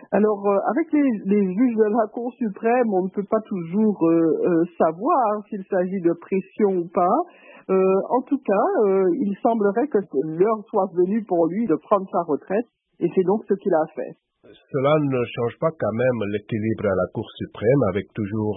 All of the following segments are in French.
Alors, avec les juges de la Cour suprême, on ne peut pas toujours savoir s'il s'agit de pression ou pas. En tout cas, il semblerait que l'heure soit venue pour lui de prendre sa retraite, et c'est donc ce qu'il a fait. Cela ne change pas quand même l'équilibre à la Cour suprême avec toujours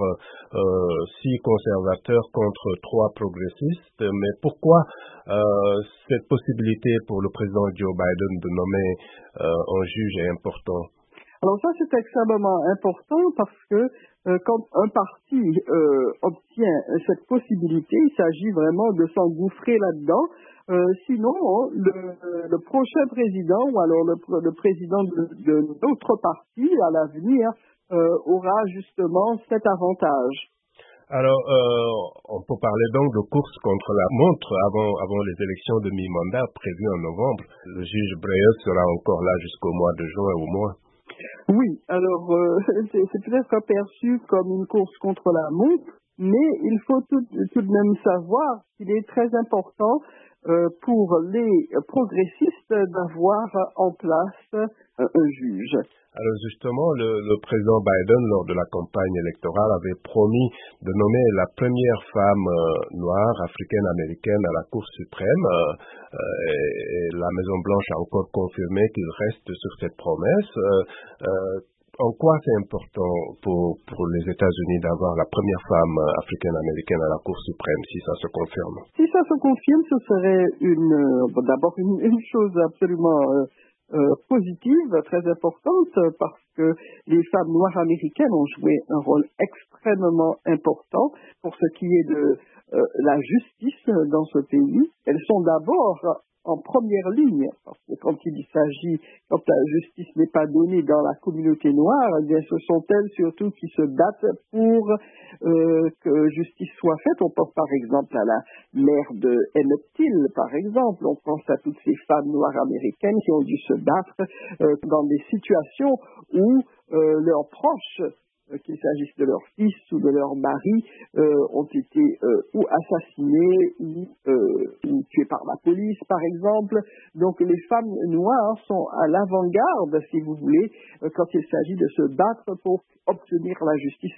6 conservateurs contre 3 progressistes. Mais pourquoi cette possibilité pour le président Joe Biden de nommer un juge est important? Alors ça, c'est extrêmement important parce que quand un parti obtient cette possibilité, il s'agit vraiment de s'engouffrer là-dedans. Sinon, le prochain président ou alors le président de notre parti à l'avenir aura justement cet avantage. Alors, on peut parler donc de course contre la montre avant les élections de mi-mandat prévues en novembre. Le juge Breyer sera encore là jusqu'au mois de juin au moins. Oui, alors c'est peut-être perçu comme une course contre la montre, mais il faut tout de même savoir qu'il est très important pour les progressistes d'avoir en place un juge. Alors justement, le président Biden, lors de la campagne électorale, avait promis de nommer la première femme noire africaine-américaine à la Cour suprême. Et la Maison-Blanche a encore confirmé qu'il reste sur cette promesse. En quoi c'est important pour les États-Unis d'avoir la première femme africaine-américaine à la Cour suprême, si ça se confirme? Si ça se confirme, ce serait d'abord une chose absolument positive, très importante, parce que les femmes noires américaines ont joué un rôle extrêmement important pour ce qui est de la justice dans ce pays. Elles sont d'abord en première ligne, parce que quand la justice n'est pas donnée dans la communauté noire, eh bien ce sont elles surtout qui se battent pour que justice soit faite. On pense par exemple à la mère de Emmett Till, par exemple. On pense à toutes ces femmes noires américaines qui ont dû se battre dans des situations où leurs proches, qu'il s'agisse de leur fils ou de leur mari, ont été ou assassinés ou tués par la police, par exemple. Donc les femmes noires sont à l'avant-garde, si vous voulez, quand il s'agit de se battre pour obtenir la justice